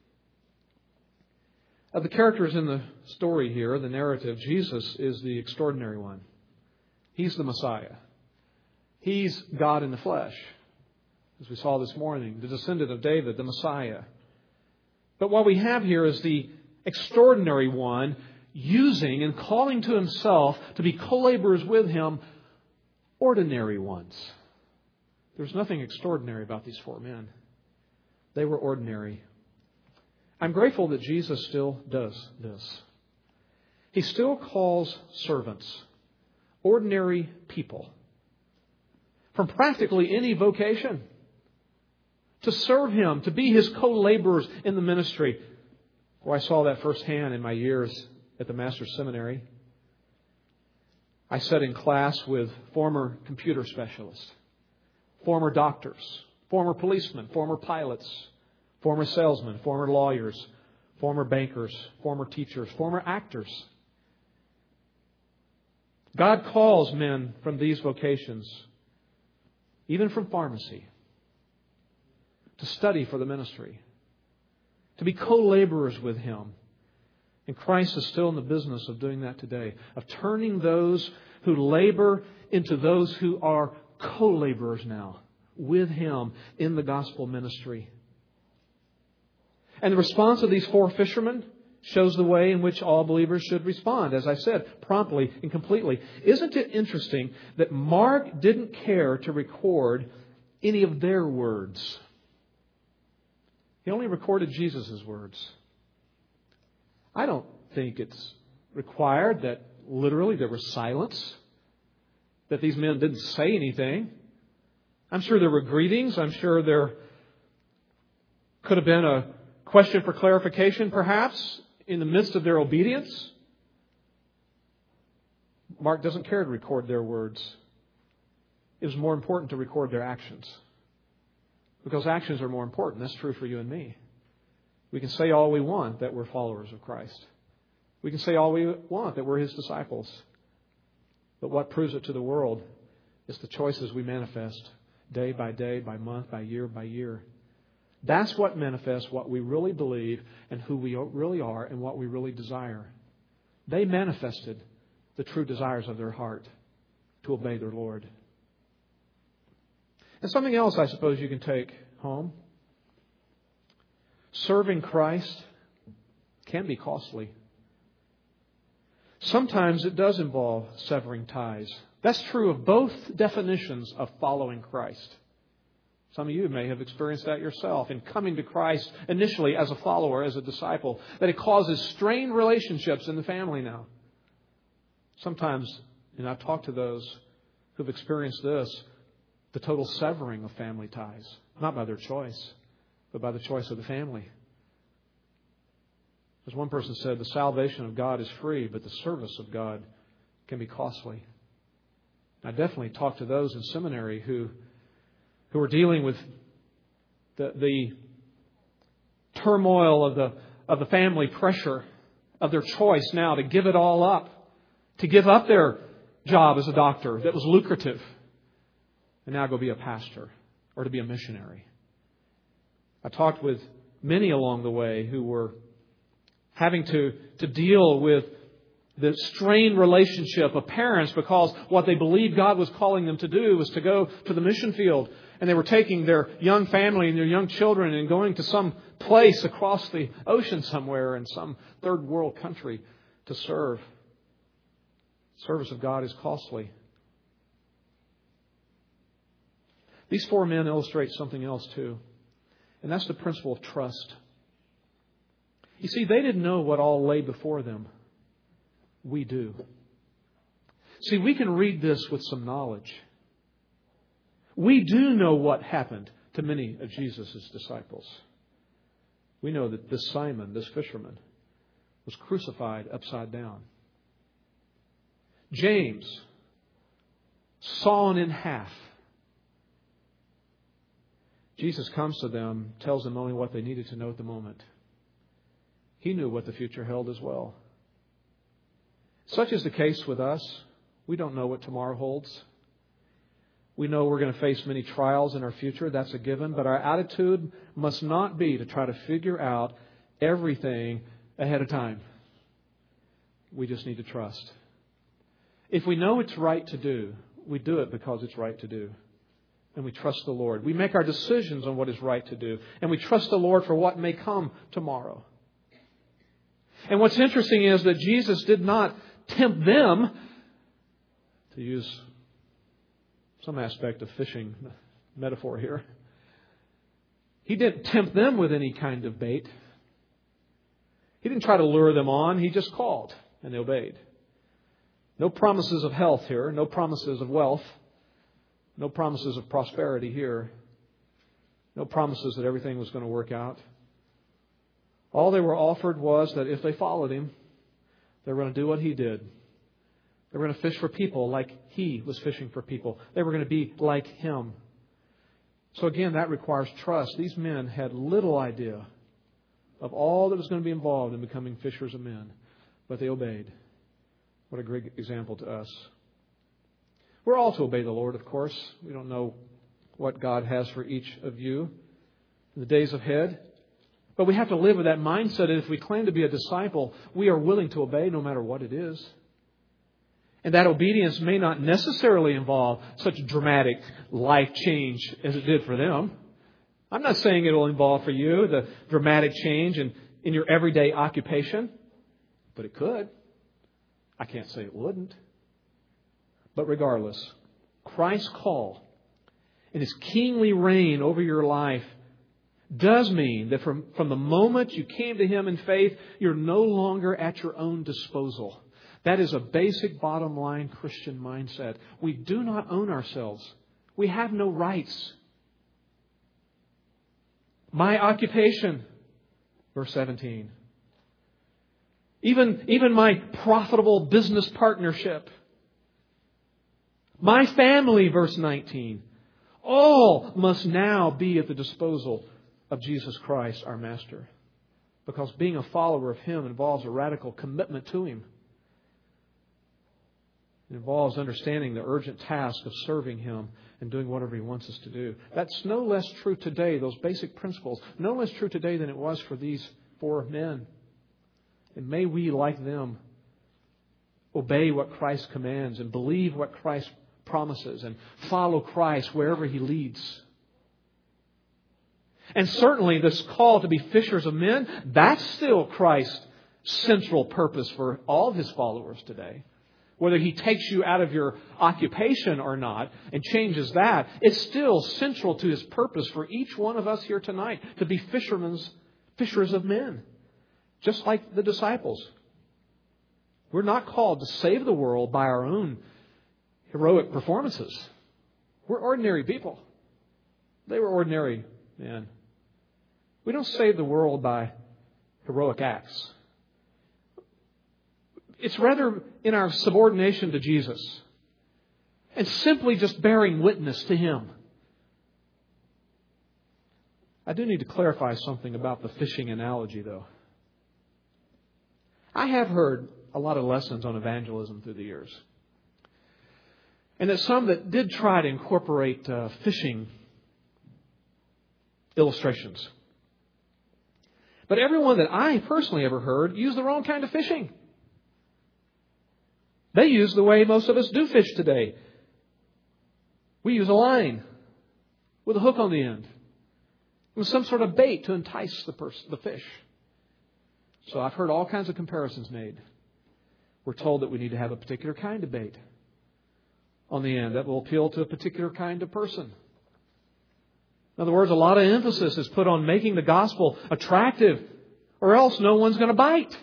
Of the characters in the story here, the narrative, Jesus is the extraordinary one. He's the Messiah. He's God in the flesh, as we saw this morning, the descendant of David, the Messiah. But what we have here is the extraordinary one using and calling to himself to be co-laborers with him ordinary ones. There's nothing extraordinary about these four men. They were ordinary. I'm grateful that Jesus still does this. He still calls servants, ordinary people, from practically any vocation, to serve Him, to be His co-laborers in the ministry. Well, I saw that firsthand in my years at the Master's Seminary. I sat in class with former computer specialists, former doctors, former policemen, former pilots, former salesmen, former lawyers, former bankers, former teachers, former actors. God calls men from these vocations, even from pharmacy, to study for the ministry, to be co-laborers with Him. And Christ is still in the business of doing that today, of turning those who labor into those who are co-laborers now with Him in the gospel ministry. And the response of these four fishermen shows the way in which all believers should respond, as I said, promptly and completely. Isn't it interesting that Mark didn't care to record any of their words? He only recorded Jesus' words. I don't think it's required that literally there was silence, that these men didn't say anything. I'm sure there were greetings. I'm sure there could have been a question for clarification, perhaps, in the midst of their obedience. Mark doesn't care to record their words. It was more important to record their actions, because actions are more important. That's true for you and me. We can say all we want that we're followers of Christ. We can say all we want that we're His disciples. But what proves it to the world is the choices we manifest day by day, by month, by year, by year. That's what manifests what we really believe and who we really are and what we really desire. They manifested the true desires of their heart to obey their Lord. And something else I suppose you can take home. Serving Christ can be costly. Sometimes it does involve severing ties. That's true of both definitions of following Christ. Some of you may have experienced that yourself in coming to Christ initially as a follower, as a disciple, that it causes strained relationships in the family now. Sometimes, and I've talked to those who've experienced this, the total severing of family ties, not by their choice, but by the choice of the family. As one person said, the salvation of God is free, but the service of God can be costly. I definitely talked to those in seminary who who are dealing with the, the turmoil of the of the family pressure of their choice now to give it all up, to give up their job as a doctor that was lucrative, and now go be a pastor or to be a missionary. I talked with many along the way who were having to, to deal with the strained relationship of parents because what they believed God was calling them to do was to go to the mission field. And they were taking their young family and their young children and going to some place across the ocean somewhere in some third world country to serve. Service of God is costly. These four men illustrate something else too. And that's the principle of trust. You see, they didn't know what all lay before them. We do. See, we can read this with some knowledge. We do know what happened to many of Jesus' disciples. We know that this Simon, this fisherman, was crucified upside down. James, sawn in half. Jesus comes to them, tells them only what they needed to know at the moment. He knew what the future held as well. Such is the case with us. We don't know what tomorrow holds. We know we're going to face many trials in our future. That's a given. But our attitude must not be to try to figure out everything ahead of time. We just need to trust. If we know it's right to do, we do it because it's right to do. And we trust the Lord. We make our decisions on what is right to do. And we trust the Lord for what may come tomorrow. And what's interesting is that Jesus did not tempt them, to use some aspect of fishing metaphor here. He didn't tempt them with any kind of bait. He didn't try to lure them on. He just called and they obeyed. No promises of health here. No promises of wealth. No promises of prosperity here. No promises that everything was going to work out. All they were offered was that if they followed Him, they were going to do what He did. They were going to fish for people like He was fishing for people. They were going to be like Him. So again, that requires trust. These men had little idea of all that was going to be involved in becoming fishers of men. But they obeyed. What a great example to us. We're all to obey the Lord, of course. We don't know what God has for each of you in the days ahead. But we have to live with that mindset that if we claim to be a disciple, we are willing to obey no matter what it is. And that obedience may not necessarily involve such dramatic life change as it did for them. I'm not saying it will involve for you the dramatic change in, in your everyday occupation, but it could. I can't say it wouldn't. But regardless, Christ's call and His kingly reign over your life does mean that from, from the moment you came to Him in faith, you're no longer at your own disposal. That is a basic bottom line Christian mindset. We do not own ourselves. We have no rights. My occupation, verse seventeen. Even, even my profitable business partnership. My family, verse nineteen. All must now be at the disposal of Jesus Christ, our Master. Because being a follower of Him involves a radical commitment to Him. It involves understanding the urgent task of serving Him and doing whatever He wants us to do. That's no less true today, those basic principles, no less true today than it was for these four men. And may we, like them, obey what Christ commands and believe what Christ promises and follow Christ wherever He leads. And certainly this call to be fishers of men, that's still Christ's central purpose for all of His followers today. Whether He takes you out of your occupation or not and changes that, it's still central to His purpose for each one of us here tonight to be fishermen, fishers of men. Just like the disciples. We're not called to save the world by our own heroic performances. We're ordinary people. They were ordinary men. We don't save the world by heroic acts. It's rather in our subordination to Jesus and simply just bearing witness to Him. I do need to clarify something about the fishing analogy, though. I have heard a lot of lessons on evangelism through the years. And that some that did try to incorporate uh, fishing illustrations. But everyone that I personally ever heard used the wrong kind of fishing. They use the way most of us do fish today. We use a line with a hook on the end, with some sort of bait to entice the pers- the fish. So I've heard all kinds of comparisons made. We're told that we need to have a particular kind of bait on the end that will appeal to a particular kind of person. In other words, a lot of emphasis is put on making the gospel attractive, or else no one's going to bite.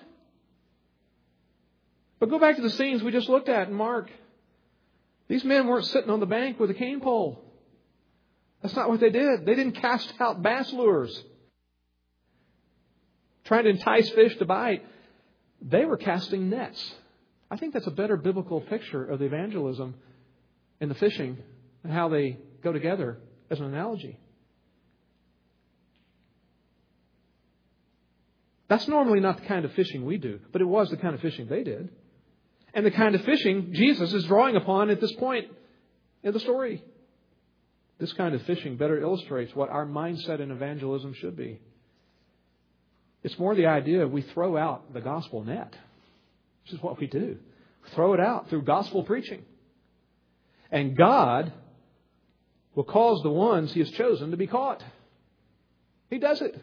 But go back to the scenes we just looked at in Mark. These men weren't sitting on the bank with a cane pole. That's not what they did. They didn't cast out bass lures, trying to entice fish to bite. They were casting nets. I think that's a better biblical picture of the evangelism and the fishing and how they go together as an analogy. That's normally not the kind of fishing we do, but it was the kind of fishing they did. And the kind of fishing Jesus is drawing upon at this point in the story. This kind of fishing better illustrates what our mindset in evangelism should be. It's more the idea we throw out the gospel net. This is what we do. We throw it out through gospel preaching. And God will cause the ones He has chosen to be caught. He does it.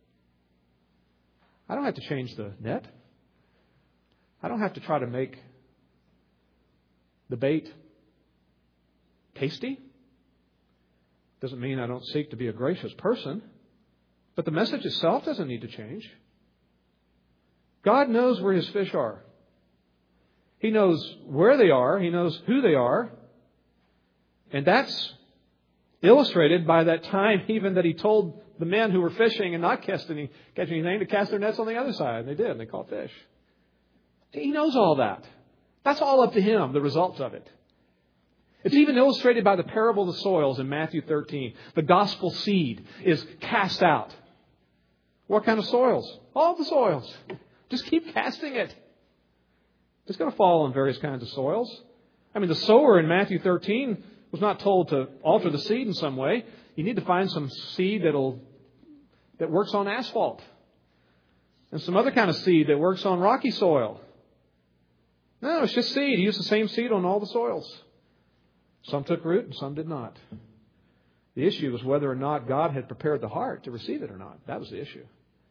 I don't have to change the net. I don't have to try to make the bait tasty. Doesn't mean I don't seek to be a gracious person. But the message itself doesn't need to change. God knows where His fish are. He knows where they are. He knows who they are. And that's illustrated by that time even that He told the men who were fishing and not catching any, catching anything to cast their nets on the other side. And they did. And they caught fish. He knows all that. That's all up to Him, the results of it. It's even illustrated by the parable of the soils in Matthew thirteen. The gospel seed is cast out. What kind of soils? All the soils. Just keep casting it. It's going to fall on various kinds of soils. I mean, the sower in Matthew thirteen was not told to alter the seed in some way. You need to find some seed that'll that works on asphalt. And some other kind of seed that works on rocky soil. No, it's just seed. He used the same seed on all the soils. Some took root and some did not. The issue was whether or not God had prepared the heart to receive it or not. That was the issue.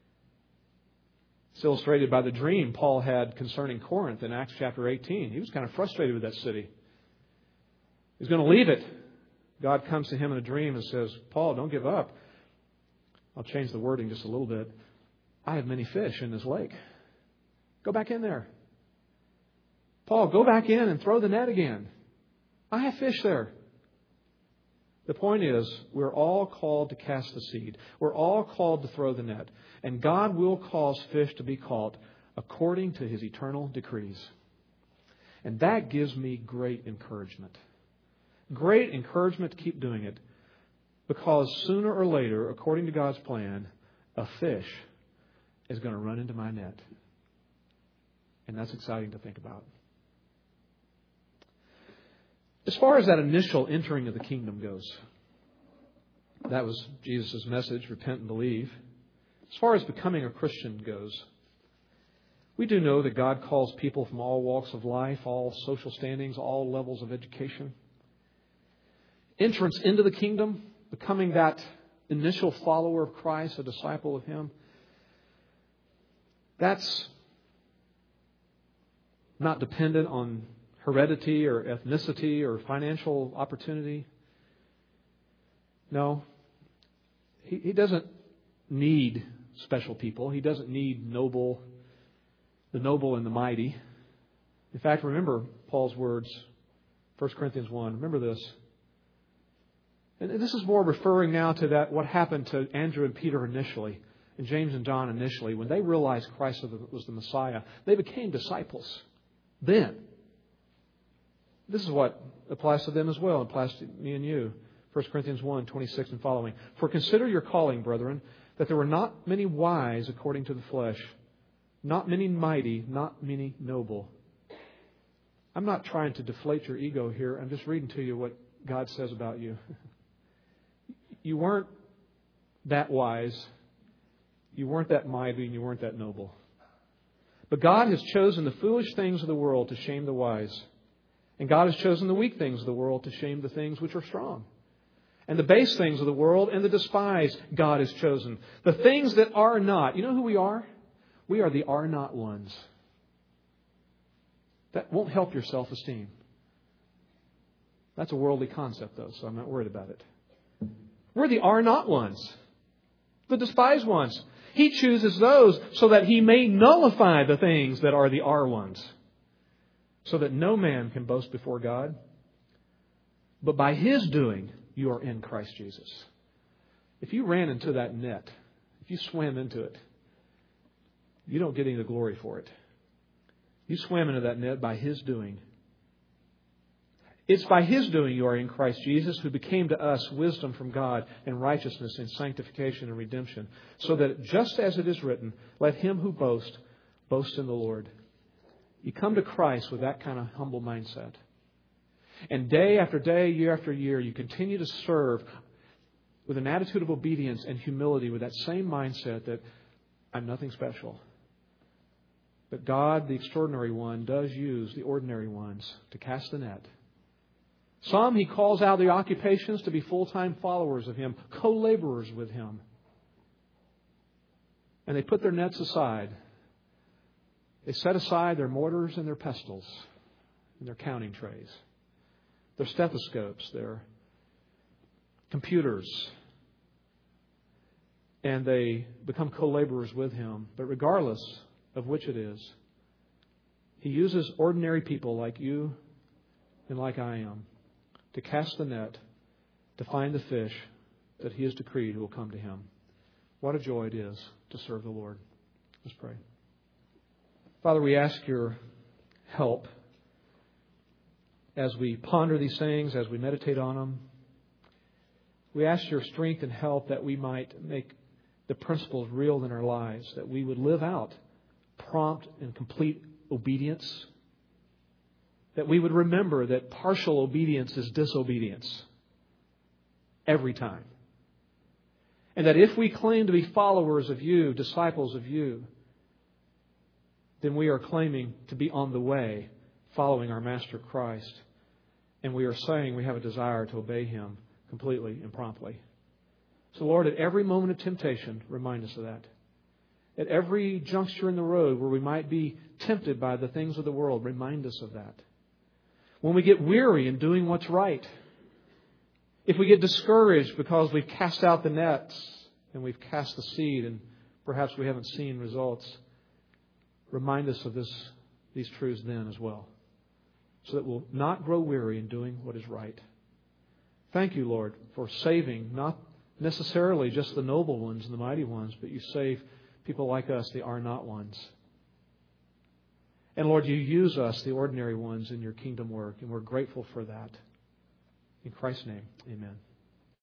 It's illustrated by the dream Paul had concerning Corinth in Acts chapter eighteen. He was kind of frustrated with that city. He's going to leave it. God comes to him in a dream and says, Paul, don't give up. I'll change the wording just a little bit. I have many fish in this lake. Go back in there. Paul, go back in and throw the net again. I have fish there. The point is, we're all called to cast the seed. We're all called to throw the net. And God will cause fish to be caught according to His eternal decrees. And that gives me great encouragement. Great encouragement to keep doing it. Because sooner or later, according to God's plan, a fish is going to run into my net. And that's exciting to think about. As far as that initial entering of the kingdom goes, that was Jesus' message, repent and believe. As far as becoming a Christian goes, we do know that God calls people from all walks of life, all social standings, all levels of education. Entrance into the kingdom, becoming that initial follower of Christ, a disciple of Him, that's not dependent on heredity or ethnicity or financial opportunity. No. He, he doesn't need special people. He doesn't need noble, the noble and the mighty. In fact, remember Paul's words, First Corinthians one. Remember this. And this is more referring now to that what happened to Andrew and Peter initially, and James and John initially. When they realized Christ was the Messiah, they became disciples. Then. This is what applies to them as well. It applies to me and you. First Corinthians one, twenty-six and following. For consider your calling, brethren, that there were not many wise according to the flesh, not many mighty, not many noble, I'm not trying to deflate your ego here. I'm just reading to you what God says about you. You weren't that wise. You weren't that mighty, and you weren't that noble. But God has chosen the foolish things of the world to shame the wise. And God has chosen the weak things of the world to shame the things which are strong. And the base things of the world and the despised God has chosen. The things that are not. You know who we are? We are the are not ones. That won't help your self-esteem. That's a worldly concept, though, so I'm not worried about it. We're the are not ones. The despised ones. He chooses those so that He may nullify the things that are the are ones. So that no man can boast before God. But by His doing, you are in Christ Jesus. If you ran into that net, if you swam into it, you don't get any of the glory for it. You swam into that net by His doing. It's by His doing you are in Christ Jesus, who became to us wisdom from God and righteousness and sanctification and redemption. So that just as it is written, let him who boasts, boast in the Lord. You come to Christ with that kind of humble mindset. And day after day, year after year, you continue to serve with an attitude of obedience and humility with that same mindset that I'm nothing special. But God, the extraordinary one, does use the ordinary ones to cast the net. Some He calls out the occupations to be full-time followers of Him, co-laborers with Him. And they put their nets aside. They set aside their mortars and their pestles and their counting trays, their stethoscopes, their computers. And they become co-laborers with Him. But regardless of which it is, He uses ordinary people like you and like I am to cast the net, to find the fish that He has decreed will come to Him. What a joy it is to serve the Lord. Let's pray. Father, we ask Your help as we ponder these things, as we meditate on them. We ask Your strength and help that we might make the principles real in our lives, that we would live out prompt and complete obedience, that we would remember that partial obedience is disobedience every time. And that if we claim to be followers of You, disciples of You, then we are claiming to be on the way, following our Master Christ. And we are saying we have a desire to obey Him completely and promptly. So Lord, at every moment of temptation, remind us of that. At every juncture in the road where we might be tempted by the things of the world, remind us of that. When we get weary in doing what's right, if we get discouraged because we've cast out the nets and we've cast the seed and perhaps we haven't seen results, remind us of this, these truths then as well, so that we'll not grow weary in doing what is right. Thank You, Lord, for saving not necessarily just the noble ones and the mighty ones, but You save people like us, the are not ones. And Lord, You use us, the ordinary ones, in Your kingdom work, and we're grateful for that. In Christ's name, amen.